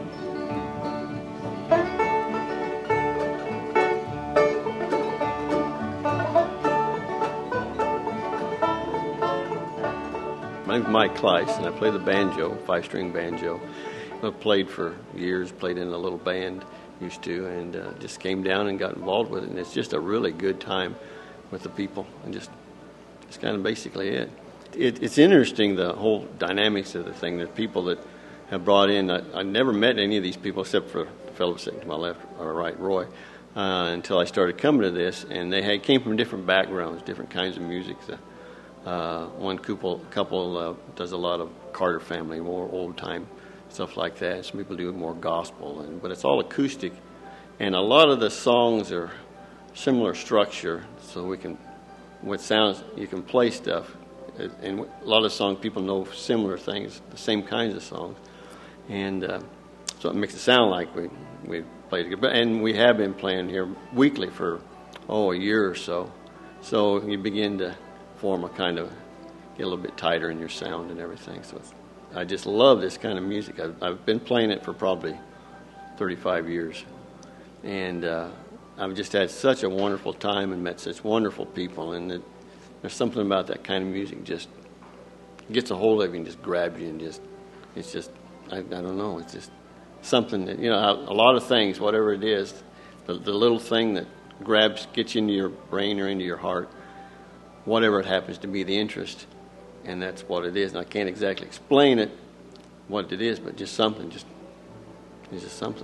My name's Mike Kleiss, and I play the banjo, five-string banjo. I've played for years, played in a little band, used to, and uh, just came down and got involved with it. And it's just a really good time with the people, and just that's kind of basically it. it. It's interesting, the whole dynamics of the thing, the people that have brought in. I, I never met any of these people except for the fellow sitting to my left or right, Roy, uh, until I started coming to this, and they had, came from different backgrounds, different kinds of music. So, Uh, one couple, couple uh, does a lot of Carter family, more old-time stuff like that. Some people do more gospel, and, but it's all acoustic. And a lot of the songs are similar structure, so we can, what sounds, you can play stuff. And a lot of songs, people know similar things, the same kinds of songs. And uh, so it makes it sound like we, we play together. And we have been playing here weekly for, oh, a year or so. So you begin to form a kind of, get a little bit tighter in your sound and everything. So it's, I just love this kind of music. I've, I've been playing it for probably thirty-five years. And uh, I've just had such a wonderful time and met such wonderful people. And it, there's something about that kind of music just gets a hold of you and just grabs you and just, it's just, I, I don't know, it's just something that, you know, a lot of things, whatever it is, the, the little thing that grabs, gets into your brain or into your heart, whatever it happens to be, the interest, and that's what it is. And I can't exactly explain it, what it is, but just something, just it's just something.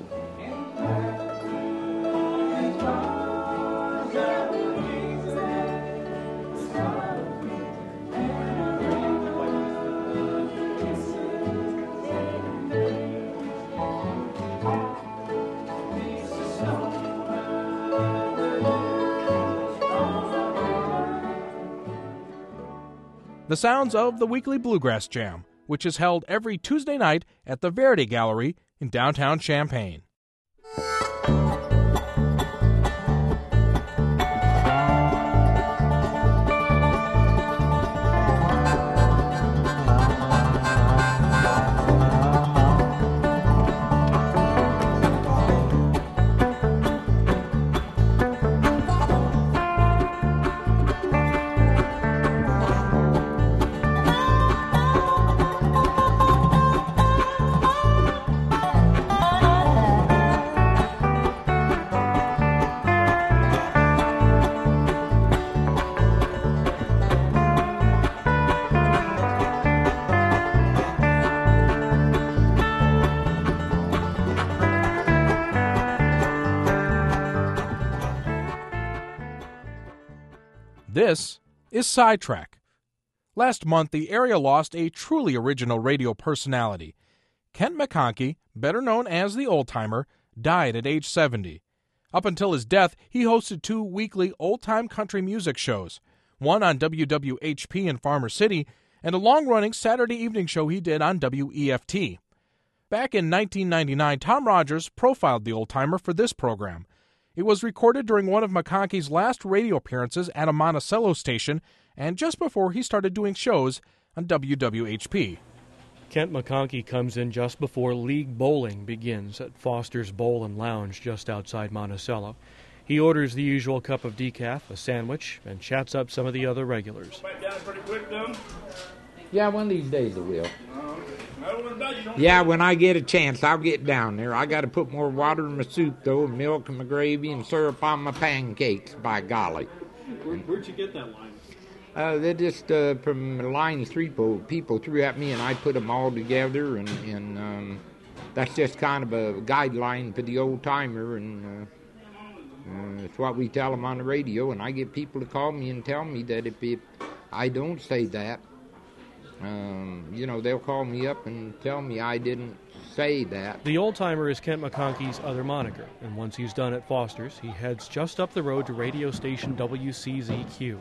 The sounds of the weekly Bluegrass Jam, which is held every Tuesday night at the Verdi Gallery in downtown Champaign. This is Sidetrack. Last month, the area lost a truly original radio personality. Kent McConkey, better known as the Old Timer, died at age seventy. Up until his death, he hosted two weekly old-time country music shows, one on W W H P in Farmer City, and a long-running Saturday evening show he did on W E F T. Back in nineteen ninety-nine, Tom Rogers profiled the Old Timer for this program. It was recorded during one of McConkey's last radio appearances at a Monticello station and just before he started doing shows on W W H P. Kent McConkey comes in just before league bowling begins at Foster's Bowl and Lounge just outside Monticello. He orders the usual cup of decaf, a sandwich, and chats up some of the other regulars. Went down pretty quick, though? Yeah, one of these days I will. Yeah, when I get a chance, I'll get down there. I got to put more water in my soup, though, and milk in my gravy and syrup on my pancakes, by golly. Where, where'd you get that line? Uh, they just uh, from line three people, people threw at me, and I put them all together, and, and um, that's just kind of a guideline for the old timer, and uh, uh, it's what we tell them on the radio. And I get people to call me and tell me that if, if I don't say that, um, you know, they'll call me up and tell me I didn't say that. The Old Timer is Kent McConkey's other moniker, and once he's done at Foster's, he heads just up the road to radio station W C Z Q.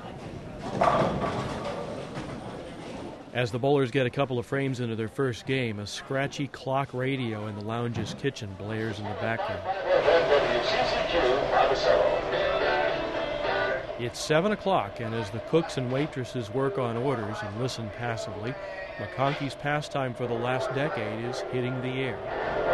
As the bowlers get a couple of frames into their first game, a scratchy clock radio in the lounge's kitchen blares in the background. It's seven o'clock, and as the cooks and waitresses work on orders and listen passively, McConkey's pastime for the last decade is hitting the air.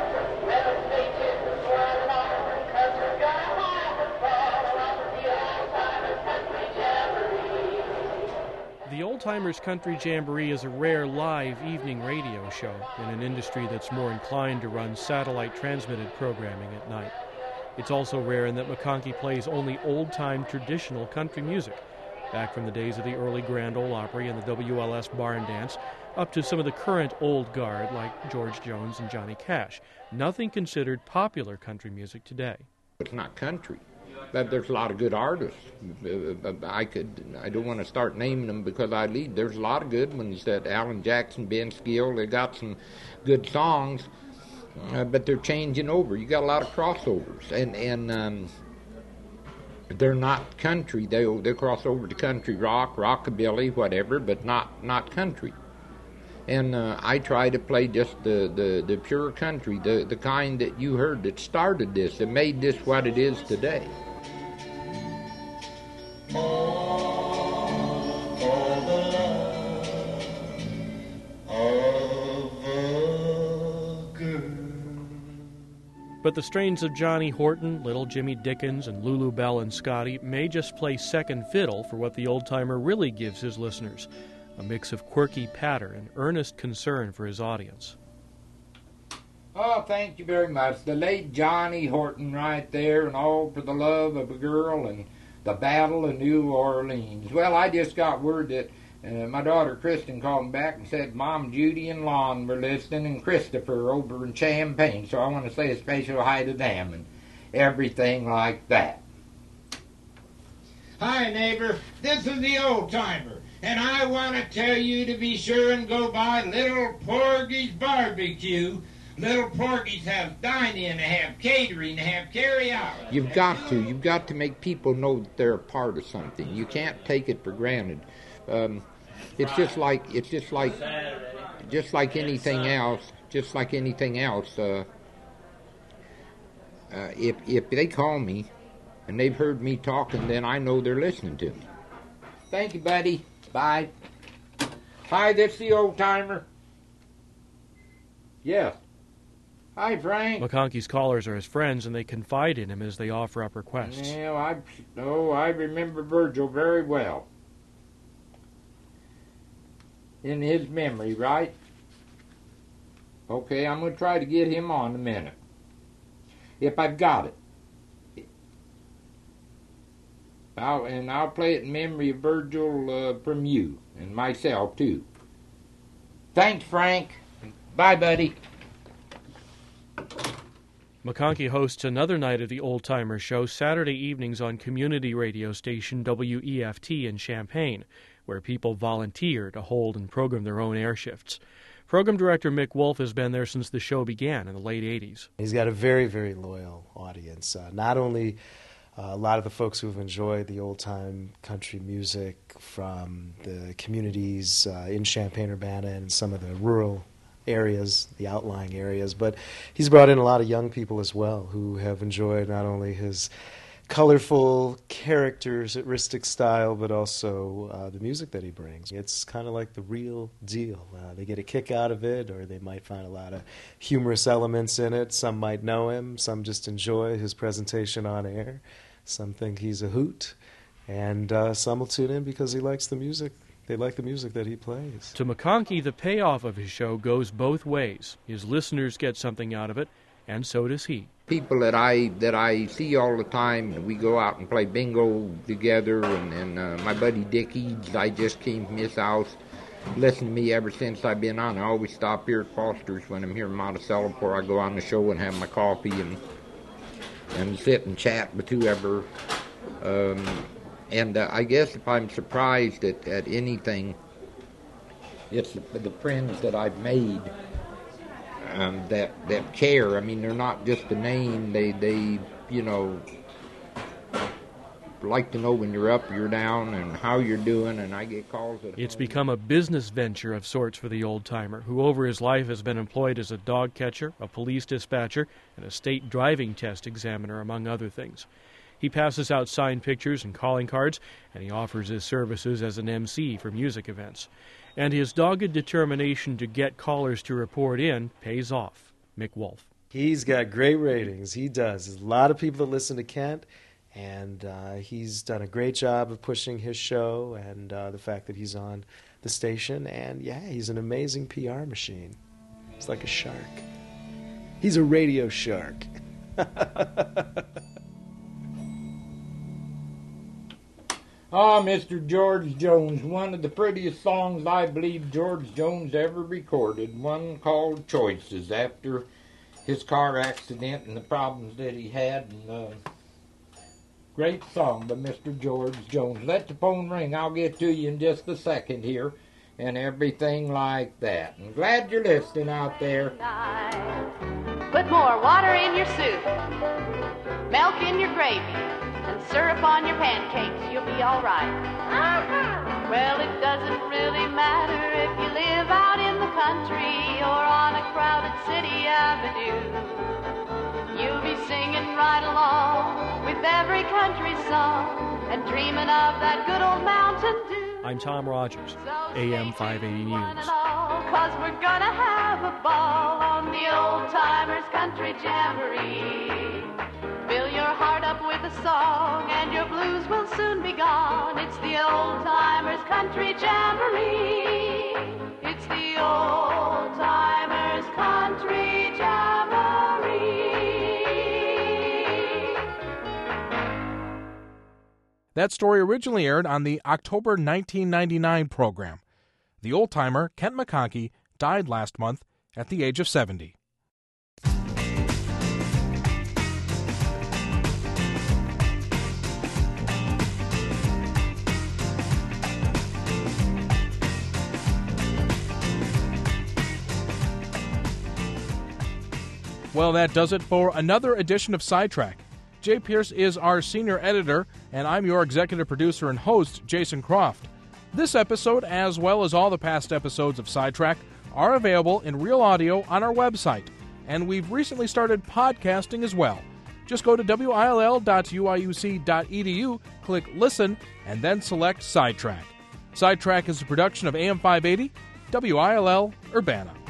The Old Timers Country Jamboree is a rare live evening radio show in an industry that's more inclined to run satellite-transmitted programming at night. It's also rare in that McConkey plays only old-time traditional country music, back from the days of the early Grand Ole Opry and the W L S Barn Dance, up to some of the current old guard like George Jones and Johnny Cash. Nothing considered popular country music today. It's not country. But there's a lot of good artists. I could, I don't want to start naming them because I lead. There's a lot of good ones. That Alan Jackson, Ben Skill, they got some good songs, uh, but they're changing over. You got a lot of crossovers, and and um, they're not country. They they cross over to country rock, rockabilly, whatever, but not not country. And uh, I try to play just the, the, the pure country, the the kind that you heard that started this, that made this what it is today. But the strains of Johnny Horton, Little Jimmy Dickens, and Lulu Bell and Scotty may just play second fiddle for what the old-timer really gives his listeners, a mix of quirky patter and earnest concern for his audience. Oh, thank you very much. The late Johnny Horton right there, and All for the Love of a Girl, and the Battle of New Orleans. Well, I just got word that uh, my daughter Kristen called me back and said Mom, Judy, and Lon were listening, and Christopher over in Champaign. So I want to say a special hi to them and everything like that. Hi, neighbor. This is the Old Timer, and I want to tell you to be sure and go by Little Porgy's Barbecue. Little Porgy's have dine-in, they have catering, they have carry-out. You've got to. You've got to make people know that they're a part of something. You can't take it for granted. Um, it's just like it's just like just like anything else. Just like anything else. Uh, uh, if if they call me and they've heard me talking, then I know they're listening to me. Thank you, buddy. Bye. Hi, this is the Old Timer. Yes. Hi, Frank. McConkey's callers are his friends, and they confide in him as they offer up requests. Well, I, oh, I remember Virgil very well. In his memory, right? Okay, I'm going to try to get him on in a minute. If I've got it. I'll, and I'll play it in memory of Virgil uh, from you, and myself, too. Thanks, Frank. Bye, buddy. McConkey hosts another night of the Old Timer Show Saturday evenings on community radio station W E F T in Champaign, where people volunteer to hold and program their own air shifts. Program director Mick Wolf has been there since the show began in the late eighties. He's got a very, very loyal audience. Uh, not only uh, a lot of the folks who've enjoyed the old-time country music from the communities uh, in Champaign-Urbana and some of the rural areas, the outlying areas, but he's brought in a lot of young people as well who have enjoyed not only his colorful, characteristic style, but also uh, the music that he brings. It's kind of like the real deal. Uh, they get a kick out of it, or they might find a lot of humorous elements in it. Some might know him, some just enjoy his presentation on air. Some think he's a hoot, and uh, some will tune in because he likes the music. They like the music that he plays. To McConkey, the payoff of his show goes both ways. His listeners get something out of it, and so does he. People that I that I see all the time, we go out and play bingo together, and, and uh, my buddy Dick Eads, I just came from his house, listened to me ever since I've been on. I always stop here at Foster's when I'm here in Monticello before I go on the show and have my coffee and and sit and chat with whoever. Um, and uh, I guess if I'm surprised at, at anything, it's the, the friends that I've made. Um, that that care. I mean, they're not just a name. They they you know like to know when you're up, you're down, and how you're doing. And I get calls. At It's home. become a business venture of sorts for the old-timer, who over his life has been employed as a dog catcher, a police dispatcher, and a state driving test examiner, among other things. He passes out signed pictures and calling cards, and he offers his services as an M C for music events. And his dogged determination to get callers to report in pays off. Mick Wolf. He's got great ratings. He does. There's a lot of people that listen to Kent, and uh, he's done a great job of pushing his show and uh, the fact that he's on the station. And, yeah, he's an amazing P R machine. He's like a shark. He's a radio shark. Ah, Mister George Jones, one of the prettiest songs I believe George Jones ever recorded, one called Choices, after his car accident and the problems that he had. And, uh, great song by Mister George Jones. Let the phone ring. I'll get to you in just a second here, and everything like that. I'm glad you're listening out there. Put more water in your soup, milk in your gravy, and syrup on your pancakes, you'll be all right. Uh-huh. Well, it doesn't really matter if you live out in the country or on a crowded city avenue. You'll be singing right along with every country song and dreaming of that good old Mountain Dew. I'm Tom Rogers, A M five eighty News. Cause we're gonna have a ball on the Old Timers Country Jamboree. Fill your heart up with a song and your blues will soon be gone. It's the Old Timers Country Jamboree. It's the Old Timers Country Jamboree. That story originally aired on the October nineteen ninety-nine program. The old-timer, Kent McConkey, died last month at the age of seventy. Well, that does it for another edition of Sidetrack. Jay Pierce is our senior editor, and I'm your executive producer and host, Jason Croft. This episode, as well as all the past episodes of Sidetrack, are available in real audio on our website, and we've recently started podcasting as well. Just go to W I L L dot U I U C dot E D U, click Listen, and then select Sidetrack. Sidetrack is a production of A M five eighty, W I L L, Urbana.